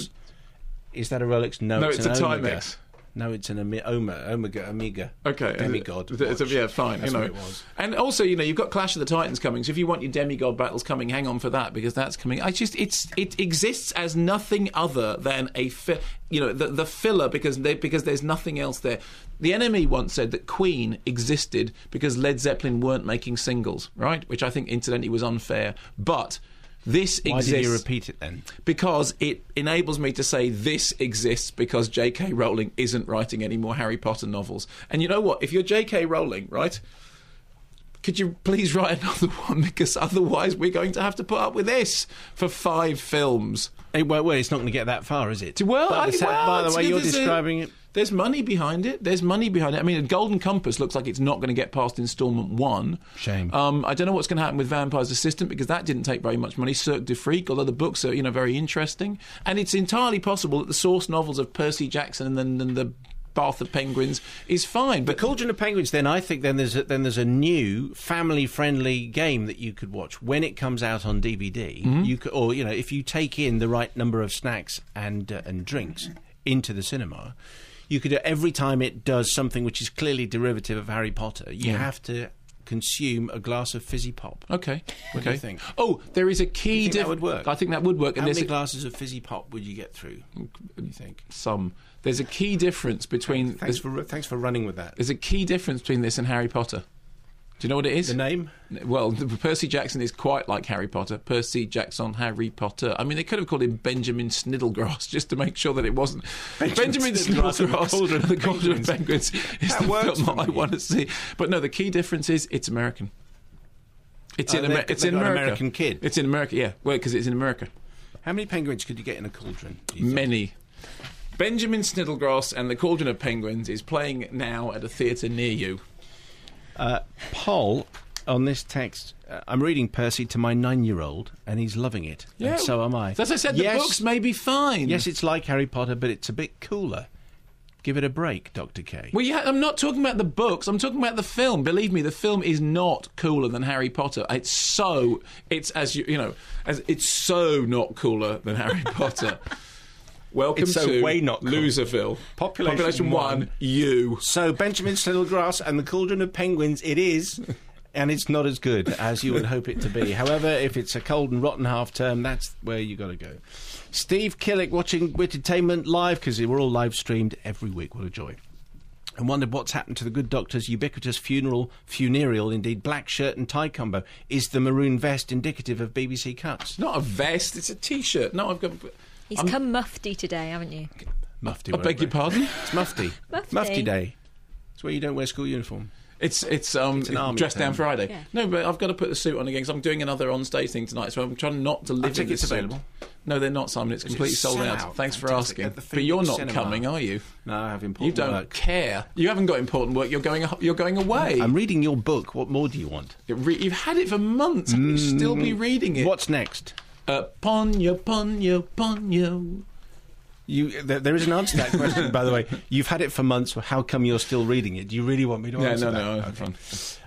Is that a Rolex? No, it's a Timex. No, it's an Amiga. Okay, demigod. Yeah, fine. That's what it was. And also, you've got Clash of the Titans coming. So if you want your demigod battles coming, hang on for that because that's coming. It exists as nothing other than the filler because there's nothing else there. The NME once said that Queen existed because Led Zeppelin weren't making singles, right? Which I think, incidentally, was unfair, but. This exists. Why did you repeat it then? Because it enables me to say this exists because J.K. Rowling isn't writing any more Harry Potter novels. And you know what? If you're J.K. Rowling, right, could you please write another one? Because otherwise we're going to have to put up with this for 5 films. Well, it's not going to get that far, is it? Well, by the way you're describing it. There's money behind it. I mean, Golden Compass looks like it's not going to get past instalment 1. Shame. I don't know what's going to happen with Vampire's Assistant because that didn't take very much money. Cirque du Freak, although the books are, very interesting. And it's entirely possible that the source novels of Percy Jackson and then the Bath of Penguins is fine. But Cauldron of Penguins, then I think there's a new family-friendly game that you could watch when it comes out on DVD. Mm-hmm. You could, or if you take in the right number of snacks and drinks into the cinema. You could, every time it does something which is clearly derivative of Harry Potter, you have to consume a glass of fizzy pop. Okay. What do you think? Oh, there is a key that would work? I think that would work. How many glasses of fizzy pop would you get through, do you think? Some. There's a key difference between... Thanks for running with that. There's a key difference between this and Harry Potter. Do you know what it is? The name? Well, Percy Jackson is quite like Harry Potter. Percy Jackson, Harry Potter. I mean, they could have called him Benjamin Sniddlegrass just to make sure that it wasn't. Benjamin Sniddlegrass and the Cauldron of Penguins is the film I want to see. But no, the key difference is it's American. It's in America. It's in America. American Kid. It's in America, yeah. Well, because it's in America. How many penguins could you get in a cauldron? Many. Benjamin Sniddlegrass and the Cauldron of Penguins is playing now at a theatre near you. Paul, on this text, I'm reading Percy to my 9-year-old, and he's loving it. Yeah, and so am I. As I said, the books may be fine. Yes, it's like Harry Potter, but it's a bit cooler. Give it a break, Dr. K. Well, I'm not talking about the books. I'm talking about the film. Believe me, the film is not cooler than Harry Potter. It's so not cooler than Harry Potter. Welcome to way not Loserville. Population 1, you. So, Benjamin Sniddlegrass and the Cauldron of Penguins, it is, and it's not as good as you would hope it to be. However, if it's a cold and rotten half-term, that's where you got to go. Steve Killick watching Wittertainment live, because we're all live-streamed every week. What a joy. And wondered what's happened to the good doctor's ubiquitous funereal, indeed, black shirt and tie combo. Is the maroon vest indicative of BBC cuts? It's not a vest, it's a T-shirt. No, I've got... He's come mufti today, haven't you? Mufti. I beg your pardon? It's mufti. Mufti day. It's where you don't wear school uniform. It's an army dress down Friday. Yeah. No, but I've got to put the suit on again because I'm doing another on-stage thing tonight, so I'm trying not to live in this suit. Available. No, they're not, Simon. It's completely sold out. Thanks for asking. But you're not coming, are you? No, I have important work. You don't care. You haven't got important work. You're going away. I'm reading your book. What more do you want? You've had it for months. You'll still be reading it. What's next? Ponyo. There is an answer to that question, by the way. You've had it for months. How come you're still reading it? Do you really want me to answer that? No, okay. fine.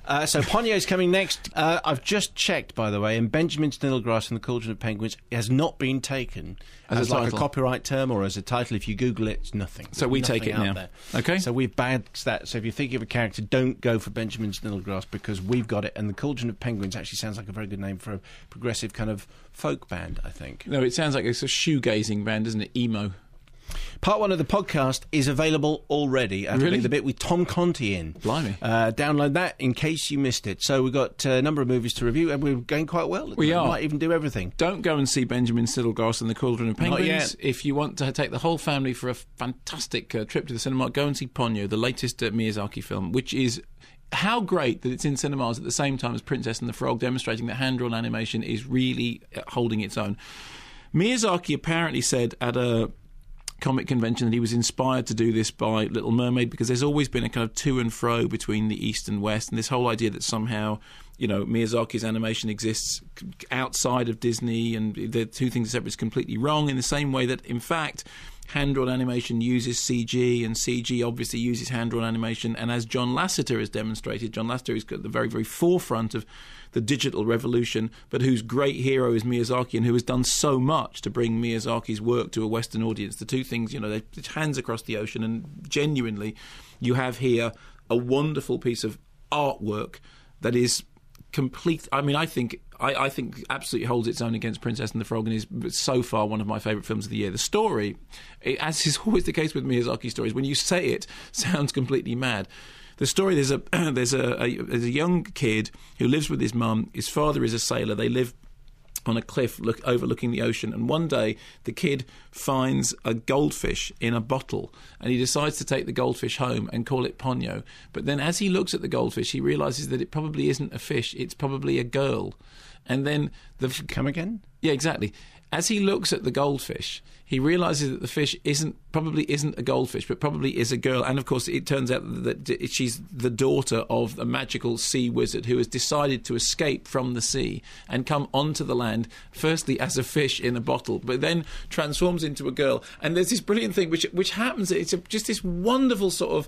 So Ponyo's coming next. I've just checked, by the way, and Benjamin Snodgrass and the Cauldron of Penguins has not been taken as like a copyright term or as a title. If you Google it, it's nothing. So we take it now. There. Okay. So we've bagged that. So if you're thinking of a character, don't go for Benjamin Snodgrass because we've got it. And the Cauldron of Penguins actually sounds like a very good name for a progressive kind of folk band, I think. No, it sounds like it's a shoegazing band, doesn't it? Emo. Part 1 of the podcast is available already. Really? The bit with Tom Conti in. Blimey. Download that in case you missed it. So we've got a number of movies to review, and we're going quite well. We are. Might even do everything. Don't go and see Benjamin Snodgrass and the Cauldron of Penguins. Not yet. If you want to take the whole family for a fantastic trip to the cinema, go and see Ponyo, the latest Miyazaki film, which is... How great that it's in cinemas at the same time as Princess and the Frog, demonstrating that hand-drawn animation is really holding its own. Miyazaki apparently said at a comic convention that he was inspired to do this by Little Mermaid because there's always been a kind of to and fro between the East and West, and this whole idea that somehow, you know, Miyazaki's animation exists outside of Disney and the two things are separate is completely wrong, in the same way that, in fact, hand-drawn animation uses CG, and CG obviously uses hand-drawn animation. And as John Lasseter has demonstrated, John Lasseter is at the very, very forefront of the digital revolution, but whose great hero is Miyazaki, and who has done so much to bring Miyazaki's work to a Western audience. The two things, you know, they're hands across the ocean, and genuinely, you have here a wonderful piece of artwork that is complete. I mean, I think absolutely holds its own against Princess and the Frog, and is so far one of my favourite films of the year. The story, as is always the case with Miyazaki stories, when you say it, sounds completely mad. The story, there's a young kid who lives with his mum. His father is a sailor. They live on a cliff overlooking the ocean, and one day the kid finds a goldfish in a bottle, and he decides to take the goldfish home and call it Ponyo. But then as he looks at the goldfish, he realises that it probably isn't a fish, it's probably a girl. And then Come again? Yeah, exactly. As he looks at the goldfish, he realises that the fish probably isn't a goldfish, but probably is a girl. And of course, it turns out that she's the daughter of a magical sea wizard who has decided to escape from the sea and come onto the land, firstly as a fish in a bottle, but then transforms into a girl. And there's this brilliant thing which happens. It's just this wonderful sort of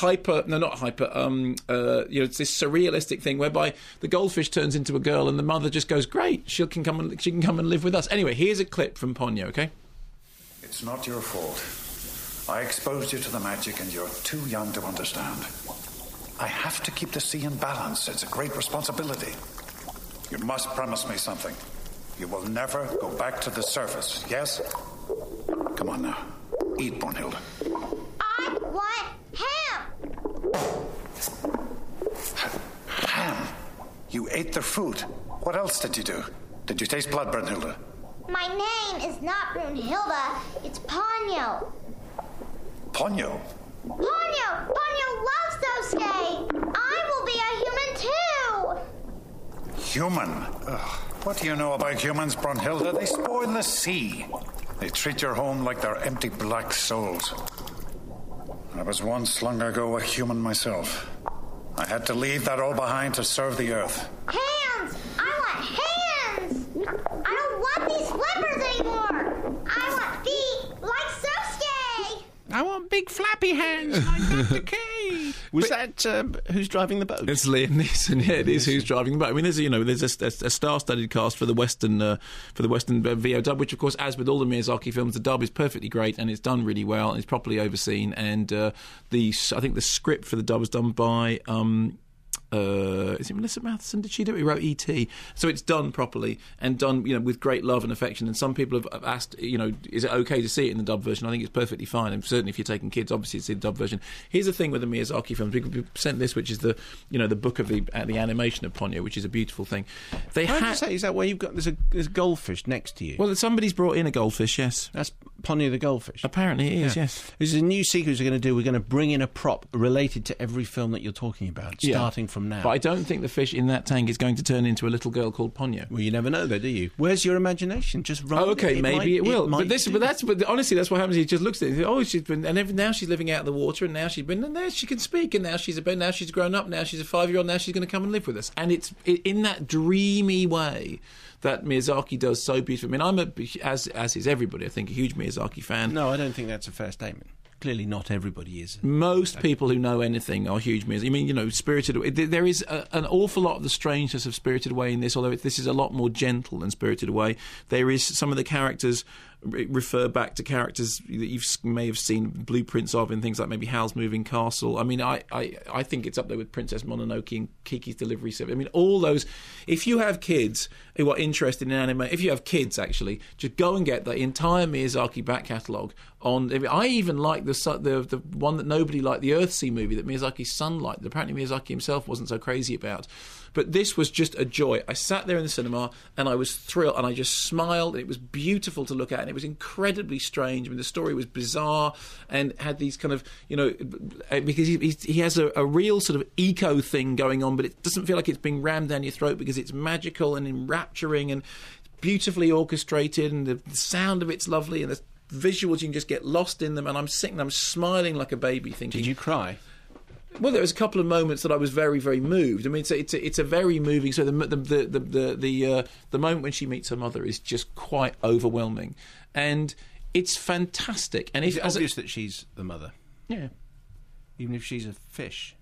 it's this surrealistic thing whereby the goldfish turns into a girl, and the mother just goes, "Great, she can come and live with us." Anyway, here's a clip from Ponyo. Okay. It's not your fault. I exposed you to the magic and you're too young to understand. I have to keep the sea in balance. It's a great responsibility. You must promise me something. You will never go back to the surface, yes? Come on now. Eat, Brunhilde. I want ham! Ham? You ate their food. What else did you do? Did you taste blood, Brunhilde? My name is not Brunhilde, it's Ponyo. Ponyo? Ponyo! Ponyo loves Sosuke! I will be a human too! Human? Ugh. What do you know about humans, Brunhilde? They spoil the sea. They treat your home like they're empty black souls. I was once, long ago, a human myself. I had to leave that all behind to serve the earth. Hands! I want hands! I don't want these flippers anymore! I want feet like Sosuke! I want big flappy hands like Dr. K. Was that Who's Driving the Boat? It's Liam Neeson. Yeah, it is Who's Driving the Boat. I mean, there's a star-studded cast for the Western VO dub, which, of course, as with all the Miyazaki films, the dub is perfectly great and it's done really well and it's properly overseen. And I think the script for the dub was done by. Is it Melissa Matheson? Did she do it? Who wrote E.T.? So it's done properly and done, with great love and affection. And some people have asked, is it okay to see it in the dub version? I think it's perfectly fine. And certainly if you're taking kids, obviously it's in the dub version. Here's the thing with the Miyazaki films. We sent this, which is the book of the animation of Ponyo, which is a beautiful thing. Is that where you've got there's a goldfish next to you? Well, somebody's brought in a goldfish. Yes, that's Ponyo the goldfish. Apparently it is. Yeah. Yes, this is a new sequence we're going to do. We're going to bring in a prop related to every film that you're talking about, starting from now. But I don't think the fish in that tank is going to turn into a little girl called Ponyo. Well, you never know, though, do you? Where's your imagination? Just run. Oh, okay, maybe it will. But honestly, that's what happens. He just looks at it. Oh, now she's living out of the water, and now now she can speak, and now she's grown up. Now she's a 5-year-old. Now she's going to come and live with us. And it's in that dreamy way that Miyazaki does so beautifully. I mean, as is everybody, I think, a huge Miyazaki fan. No, I don't think that's a fair statement. clearly not everybody is. Most people who know anything are huge Miyazaki. I mean, you know, Spirited Away. There is an awful lot of the strangeness of Spirited Away in this, although this is a lot more gentle than Spirited Away. There is some of the characters refer back to characters that you may have seen blueprints of in things like maybe Howl's Moving Castle. I mean, I think it's up there with Princess Mononoke and Kiki's Delivery Service. I mean, all those. If you have kids who are interested in anime, if you have kids actually, just go and get the entire Miyazaki back catalogue. I even like the one that nobody liked, the Earthsea movie that Miyazaki's son liked. Apparently Miyazaki himself wasn't so crazy about. But this was just a joy. I sat there in the cinema and I was thrilled and I just smiled, and it was beautiful to look at, and it was incredibly strange. I mean, the story was bizarre and had these kind of, you know, because he has a real sort of eco thing going on, but it doesn't feel like it's being rammed down your throat because it's magical and enrapturing and beautifully orchestrated, and the sound of it's lovely, and the visuals, you can just get lost in them, and I'm sitting, I'm smiling like a baby thinking... Did you cry? Well, there was a couple of moments that I was very, very moved. I mean, it's a very moving. So the moment when she meets her mother is just quite overwhelming, and it's fantastic. And it's obvious that she's the mother. Yeah, even if she's a fish.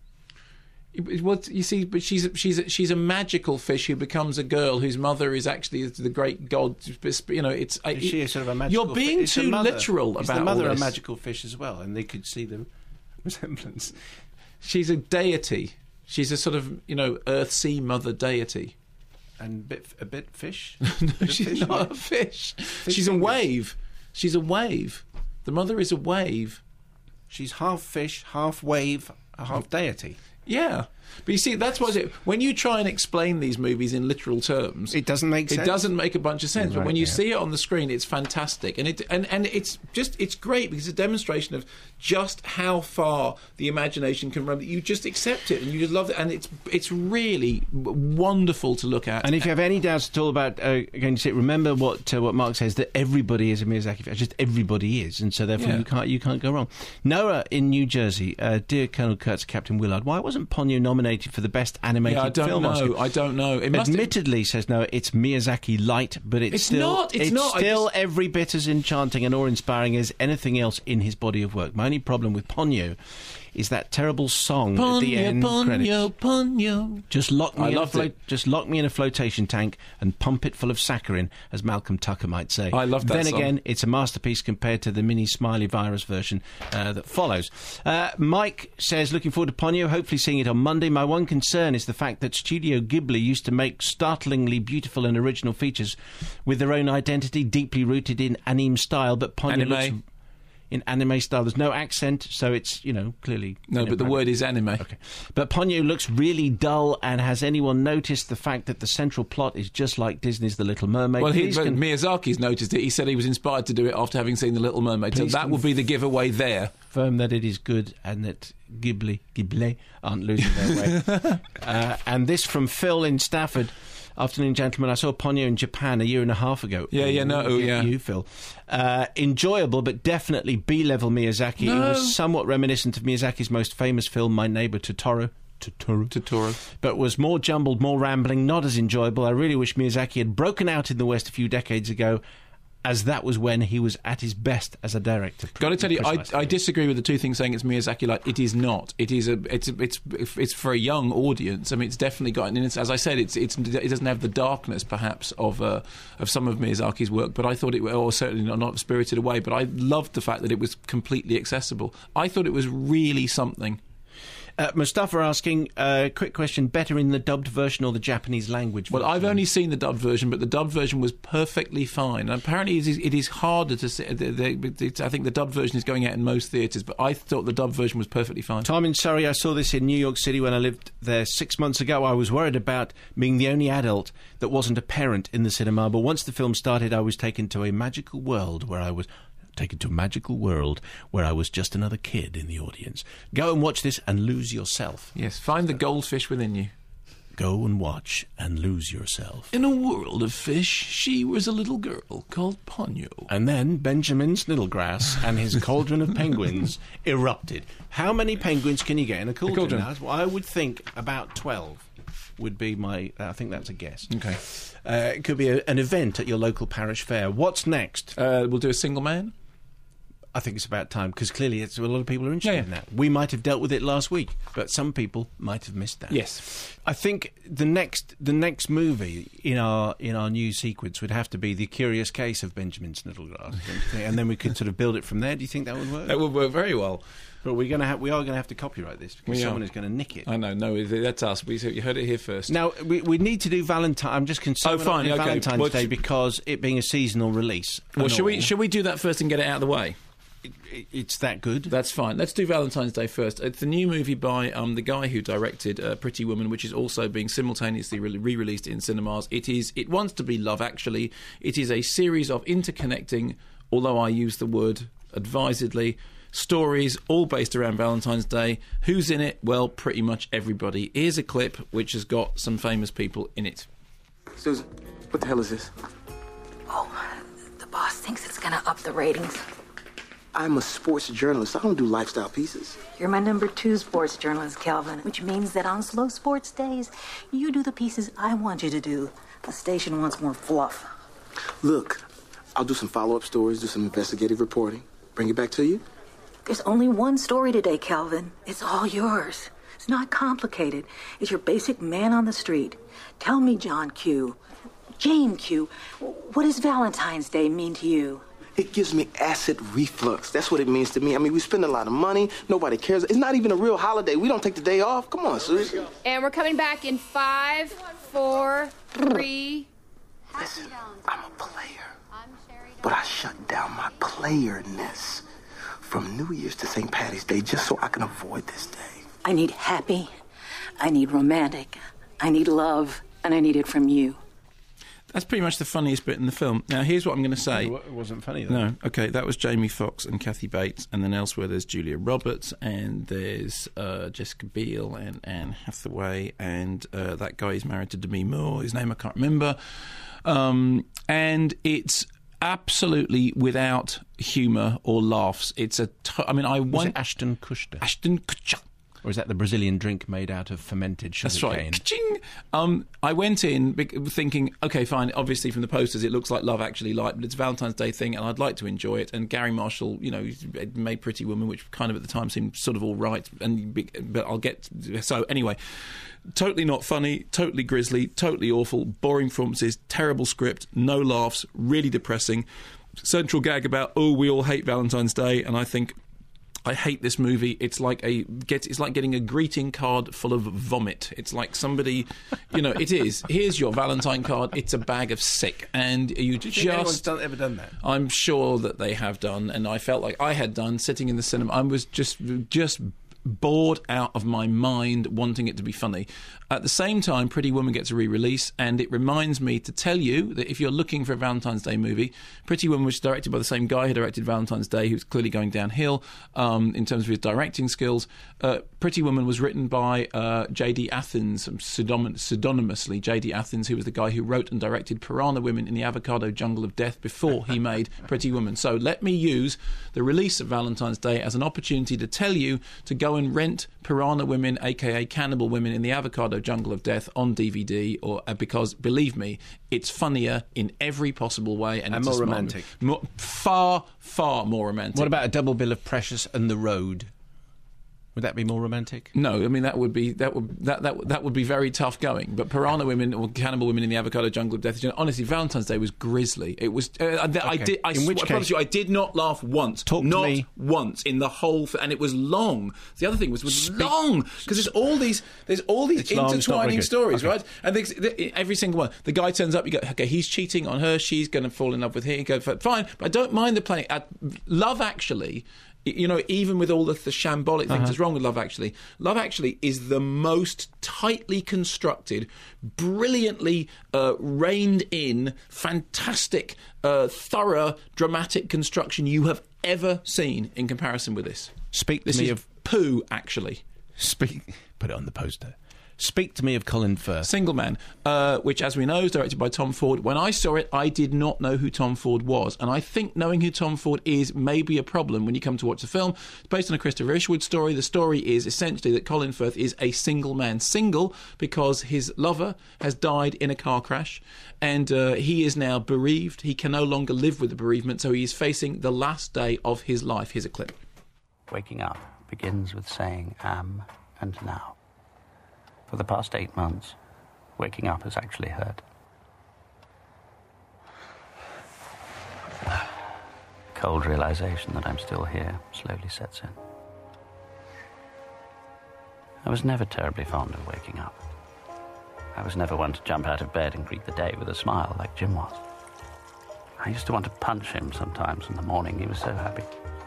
Well, you see, but she's a magical fish who becomes a girl whose mother is actually the great god. You know, is she sort of a magical? You're being too literal about all this. Is the mother a magical fish as well, and they could see the resemblance? She's a deity. She's a sort of, you know, Earthsea mother deity. And a bit fish? No, she's not a fish. She's a wave. She's a wave. The mother is a wave. She's half fish, half wave, half deity. Yeah. But you see, that's what it... When you try and explain these movies in literal terms... It doesn't make sense. It doesn't make a bunch of sense. Right, but when you see it on the screen, it's fantastic. And it's great because it's a demonstration of just how far the imagination can run. You just accept it and you just love it. And it's really wonderful to look at. And if you have any doubts at all about going to see it, remember what Mark says, that everybody is a Miyazaki fan. Just everybody is. And so therefore you can't go wrong. Noah in New Jersey, dear Colonel Kurtz, Captain Willard, why wasn't Ponyo nominated for the best animated film Oscar? I don't know. Admittedly, says Noah, it's Miyazaki light, but it's still every bit as enchanting and awe-inspiring as anything else in his body of work. My only problem with Ponyo is that terrible song at the end credits. Ponyo. Just lock me in a flotation tank and pump it full of saccharin, as Malcolm Tucker might say. I love that song. Then again, it's a masterpiece compared to the mini Smiley virus version that follows. Mike says, looking forward to Ponyo, hopefully seeing it on Monday. My one concern is the fact that Studio Ghibli used to make startlingly beautiful and original features with their own identity, deeply rooted in anime style, but Ponyo looks... In anime style, there's no accent, so it's, you know, clearly... No, but the word is anime. Okay. But Ponyo looks really dull, and has anyone noticed the fact that the central plot is just like Disney's The Little Mermaid? Well, Miyazaki's noticed it. He said he was inspired to do it after having seen The Little Mermaid, so that will be the giveaway there. Confirm that it is good, and that Ghibli aren't losing their way. And this from Phil in Stafford. Afternoon, gentlemen. I saw Ponyo in Japan a year and a half ago. You, Phil. Enjoyable, but definitely B-level Miyazaki. No. It was somewhat reminiscent of Miyazaki's most famous film, My Neighbour Totoro. But was more jumbled, more rambling, not as enjoyable. I really wish Miyazaki had broken out in the West a few decades ago, as that was when he was at his best as a director. Got to tell you, I disagree with the two things saying it's Miyazaki like. It is not. It is it's for a young audience. I mean, it's definitely got. And as I said, it doesn't have the darkness perhaps of some of Miyazaki's work. But I thought or certainly not Spirited Away. But I loved the fact that it was completely accessible. I thought it was really something. Mustafa asking, quick question, better in the dubbed version or the Japanese language version? Well, I've only seen the dubbed version, but the dubbed version was perfectly fine. And apparently it is harder to see. I think the dubbed version is going out in most theatres, but I thought the dubbed version was perfectly fine. Tom in Surrey, I saw this in New York City when I lived there 6 months ago. I was worried about being the only adult that wasn't a parent in the cinema, but once the film started, I was taken to a magical world where I was just another kid in the audience. Go and watch this and lose yourself. Yes, find the goldfish within you. Go and watch and lose yourself. In a world of fish, she was a little girl called Ponyo. And then Benjamin Sniddlegrass and his cauldron of penguins erupted. How many penguins can you get in a cauldron? Well, I would think about 12 would be my... I think that's a guess. Okay. It could be an event at your local parish fair. What's next? We'll do a single man. I think it's about time, because clearly a lot of people are interested in that. We might have dealt with it last week, but some people might have missed that. Yes. I think the next movie in our new sequence would have to be The Curious Case of Benjamin Snittlegrass, don't you think? And then we could sort of build it from there. Do you think that would work? That would work very well. But we are going to have to copyright this, because someone is going to nick it. I know. No, that's us. You heard it here first. Now, we need to do Valentine. I'm just concerned about Valentine's Day, because it being a seasonal release. Well, should we do that first and get it out of the way? It's that good. That's fine. Let's do Valentine's Day first. It's the new movie by the guy who directed Pretty Woman, which is also being simultaneously re-released in cinemas. It wants to be Love Actually. It is a series of interconnecting, although I use the word advisedly, stories all based around Valentine's Day. Who's in it? Well, pretty much everybody. Here's a clip which has got some famous people in it. Susan, what the hell is this? Oh, the boss thinks it's going to up the ratings. I'm a sports journalist. I don't do lifestyle pieces. You're my number 2 sports journalist, Calvin, which means that on slow sports days, you do the pieces I want you to do. The station wants more fluff. Look, I'll do some follow-up stories, do some investigative reporting. Bring it back to you. There's only one story today, Calvin. It's all yours. It's not complicated. It's your basic man on the street. Tell me, John Q, Jane Q, what does Valentine's Day mean to you? It gives me acid reflux. That's what it means to me. I mean, we spend a lot of money. Nobody cares. It's not even a real holiday. We don't take the day off. Come on, Susan. And we're coming back in 5, 4, 3. Listen, I'm a player. But I shut down my playerness from New Year's to St. Patty's Day just so I can avoid this day. I need happy. I need romantic. I need love. And I need it from you. That's pretty much the funniest bit in the film. Now, here's what I'm going to say. It wasn't funny, though. No. Okay, that was Jamie Foxx and Kathy Bates, and then elsewhere there's Julia Roberts, and there's Jessica Biel and Anne Hathaway, and that guy is married to Demi Moore, whose name I can't remember. And it's absolutely without humour or laughs. It's Was it Ashton Kutcher? Ashton Kutcher. Or is that the Brazilian drink made out of fermented sugar That's right. cane? Ka-ching! I went in thinking, OK, fine, obviously from the posters it looks like Love Actually Light, but it's a Valentine's Day thing and I'd like to enjoy it. And Gary Marshall, made Pretty Woman, which kind of at the time seemed sort of all right. But I'll get... So, anyway, totally not funny, totally grisly, totally awful, boring performances, terrible script, no laughs, really depressing. Central gag about, we all hate Valentine's Day, and I think... I hate this movie. It's like getting a greeting card full of vomit. It's like somebody, it is. Here's your Valentine card. It's a bag of sick, and you just. Anyone's ever done that? I'm sure that they have done, and I felt like I had done sitting in the cinema. I was just bored out of my mind, wanting it to be funny. At the same time, Pretty Woman gets a re-release, and it reminds me to tell you that if you're looking for a Valentine's Day movie, Pretty Woman was directed by the same guy who directed Valentine's Day, who's clearly going downhill in terms of his directing skills. Pretty Woman was written by J.D. Athens, pseudonymously J.D. Athens, who was the guy who wrote and directed Piranha Women in the Avocado Jungle of Death before he made Pretty Woman. So let me use the release of Valentine's Day as an opportunity to tell you to go and rent Piranha Women, aka Cannibal Women in the Avocado Jungle of Death on DVD, because believe me, it's funnier in every possible way, and it's more romantic. Far more romantic. What about a double bill of Precious and The Road? Would that be more romantic? No, I mean that would be very tough going. But Piranha Women or Cannibal Women in the Avocado Jungle of Death. Honestly, Valentine's Day was grisly. It was. I promise you, I did not laugh once. Not once in the whole. And it was long. The other thing was long because there's all these intertwining stories, right? And every single one. The guy turns up. You go, okay, he's cheating on her. She's going to fall in love with him. You go, fine, but I don't mind the playing. Love Actually. Even with all the shambolic things that's wrong with Love Actually is the most tightly constructed, brilliantly reined in, fantastic, thorough, dramatic construction you have ever seen in comparison with this. Speak to this me is of poo, actually. Put it on the poster. Speak to me of Colin Firth. Single Man, which, as we know, is directed by Tom Ford. When I saw it, I did not know who Tom Ford was. And I think knowing who Tom Ford is may be a problem when you come to watch the film. It's based on a Christopher Ishwood story. The story is essentially that Colin Firth is a single man. Single because his lover has died in a car crash. And he is now bereaved. He can no longer live with the bereavement, so he is facing the last day of his life. Here's a clip. Waking up begins with saying am and now. For the past 8 months, waking up has actually hurt. Cold realization that I'm still here slowly sets in. I was never terribly fond of waking up. I was never one to jump out of bed and greet the day with a smile like Jim was. I used to want to punch him sometimes in the morning. He was so happy.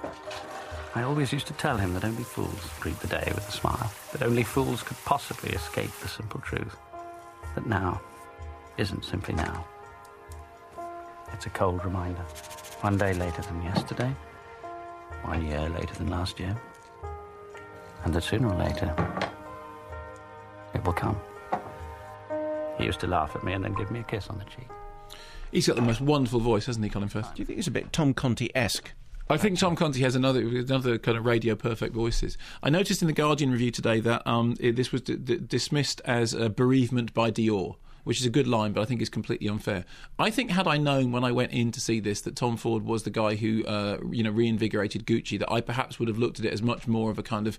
I always used to tell him that only fools greet the day with a smile, that only fools could possibly escape the simple truth, that now isn't simply now. It's a cold reminder. 1 day later than yesterday, 1 year later than last year, and that sooner or later, it will come. He used to laugh at me and then give me a kiss on the cheek. He's got the most wonderful voice, hasn't he, Colin Firth? Do you think it's a bit Tom Conti-esque? I think Tom Conti has another kind of radio perfect voices. I noticed in the Guardian review today that this was dismissed as a bereavement by Dior, which is a good line, but I think it's completely unfair. I think had I known when I went in to see this that Tom Ford was the guy who reinvigorated Gucci, that I perhaps would have looked at it as much more of a kind of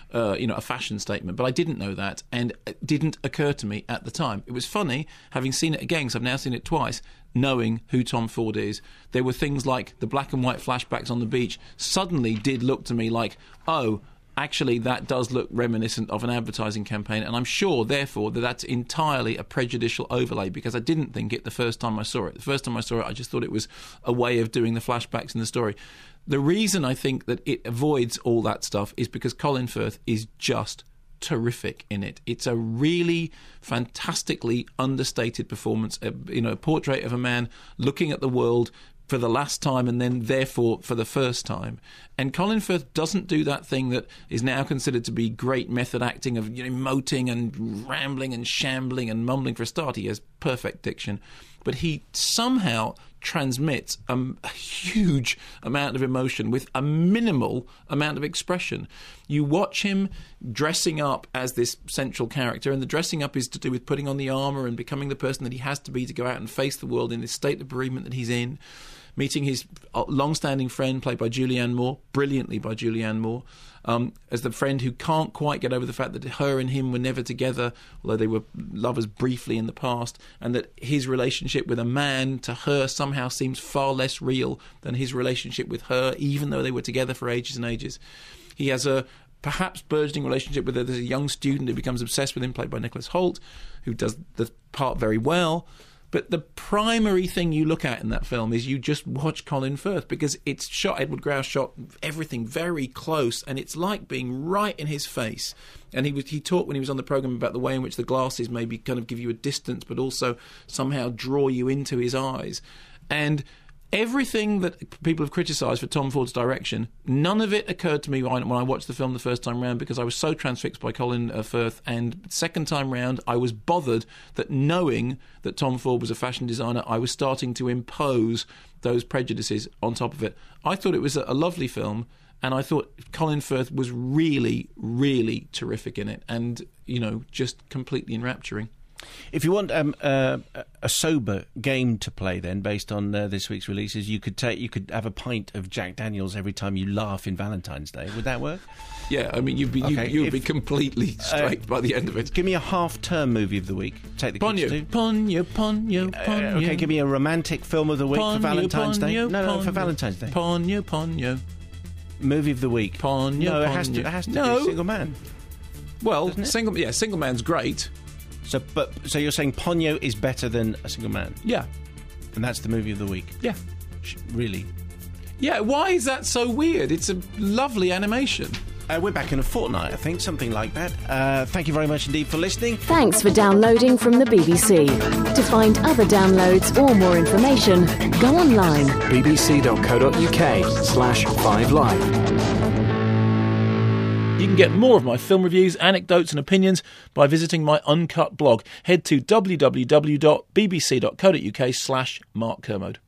a fashion statement. But I didn't know that, and it didn't occur to me at the time. It was funny, having seen it again, because I've now seen it twice, knowing who Tom Ford is. There were things like the black and white flashbacks on the beach suddenly did look to me like, oh, actually, that does look reminiscent of an advertising campaign, and I'm sure, therefore, that that's entirely a prejudicial overlay, because I didn't think it the first time I saw it. The first time I saw it, I just thought it was a way of doing the flashbacks in the story. The reason I think that it avoids all that stuff is because Colin Firth is just terrific in it. It's a really fantastically understated performance, a portrait of a man looking at the world for the last time and then therefore for the first time. And Colin Firth doesn't do that thing that is now considered to be great method acting of emoting and rambling and shambling and mumbling. For a start, he has perfect diction, but he somehow transmits a huge amount of emotion with a minimal amount of expression. You watch him dressing up as this central character, and the dressing up is to do with putting on the armour and becoming the person that he has to be to go out and face the world in this state of bereavement that he's in. Meeting his long-standing friend, played by Julianne Moore, brilliantly by Julianne Moore, as the friend who can't quite get over the fact that her and him were never together, although they were lovers briefly in the past, and that his relationship with a man to her somehow seems far less real than his relationship with her, even though they were together for ages and ages. He has a perhaps burgeoning relationship with her. There's a young student who becomes obsessed with him, played by Nicholas Hoult, who does the part very well. But the primary thing you look at in that film is you just watch Colin Firth, because it's shot, Edward Grouse shot everything very close, and it's like being right in his face. And he talked when he was on the programme about the way in which the glasses maybe kind of give you a distance but also somehow draw you into his eyes. And everything that people have criticised for Tom Ford's direction, none of it occurred to me when I watched the film the first time round, because I was so transfixed by Colin Firth. And second time round, I was bothered that, knowing that Tom Ford was a fashion designer, I was starting to impose those prejudices on top of it. I thought it was a lovely film, and I thought Colin Firth was really, really terrific in it, and, just completely enrapturing. If you want a sober game to play, then, based on this week's releases, you could have a pint of Jack Daniels every time you laugh in Valentine's Day. Would that work? Yeah, I mean, you'd be completely straight by the end of it. Give me a half-term movie of the week. Take the kids to. Ponyo. Okay, give me a romantic film of the week for Valentine's Day. No, for Valentine's Day. Ponyo. Movie of the week. Ponyo. No, it has to be Single Man. Well, Single Man's great. So you're saying Ponyo is better than A Single Man? Yeah. And that's the movie of the week? Yeah. Really? Yeah, why is that so weird? It's a lovely animation. We're back in a fortnight, I think, something like that. Thank you very much indeed for listening. Thanks for downloading from the BBC. To find other downloads or more information, go online. bbc.co.uk/5live. You can get more of my film reviews, anecdotes and opinions by visiting my uncut blog. Head to www.bbc.co.uk/Mark Kermode.